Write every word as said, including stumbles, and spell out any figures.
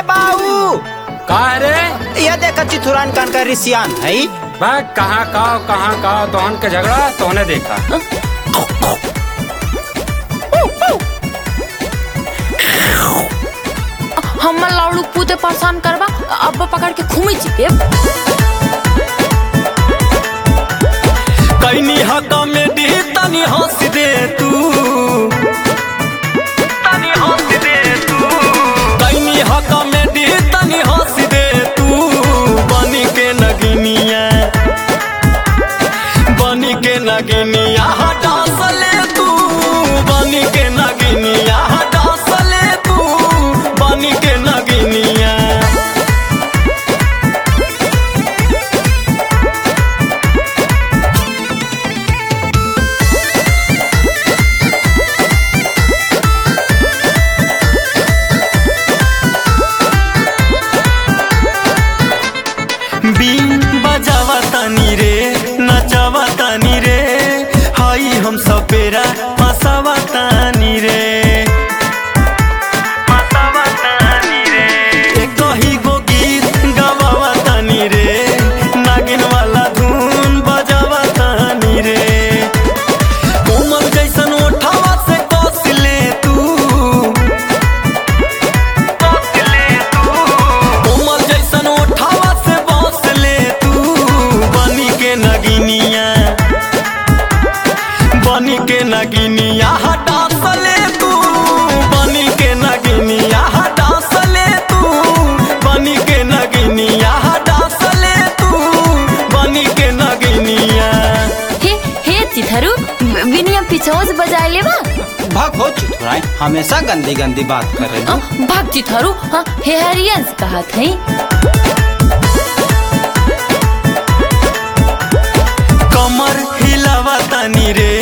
ए बाऊ का रे? यह देखा चिथुरान कान का रिसियान है भाई कहाँ का कहाँ का तोहन के झगड़ा तोहने देखा। हम लाउडू पूते परेशान करवा अब पकड़ के घूमी चिके कैनी हक में दी तनी हंस दे तू तनी हंस दे तू कैनी हक में दी तनी हंस दे तू बनी के नगिनिया बनी के नगिनिया हटा सले तू बनी के नगिनिया हटा सले तू बनी के नगिनिया बीन बजावा तानी रे नचावा तानी रे हाई हम सपेरा हंसावा तानी रे हंसावा तानी रे एक ही गो गीत गवावा तानी रे नागिन वाला धुन बजावा तानी रे कोमल जैसन उठावा से कस ले तू कस ले तू कोमल जैसन उठावा से बस ले तू बनी के नगिनिया बनी के नगिनिया हटा सले तू बनी के नगिनिया हटा सले तू बनी के नगिनिया हटा सले तू बनी के नगिनिया हे हे चिथरू विनियम पीछे से बजाए लेवा भाग हो चिथुरान हमेशा गंदी गंदी बात कर रही हाँ, भाग चिथरू हाँ हे हरियंस कहा थई कमर हिलावा तानी रे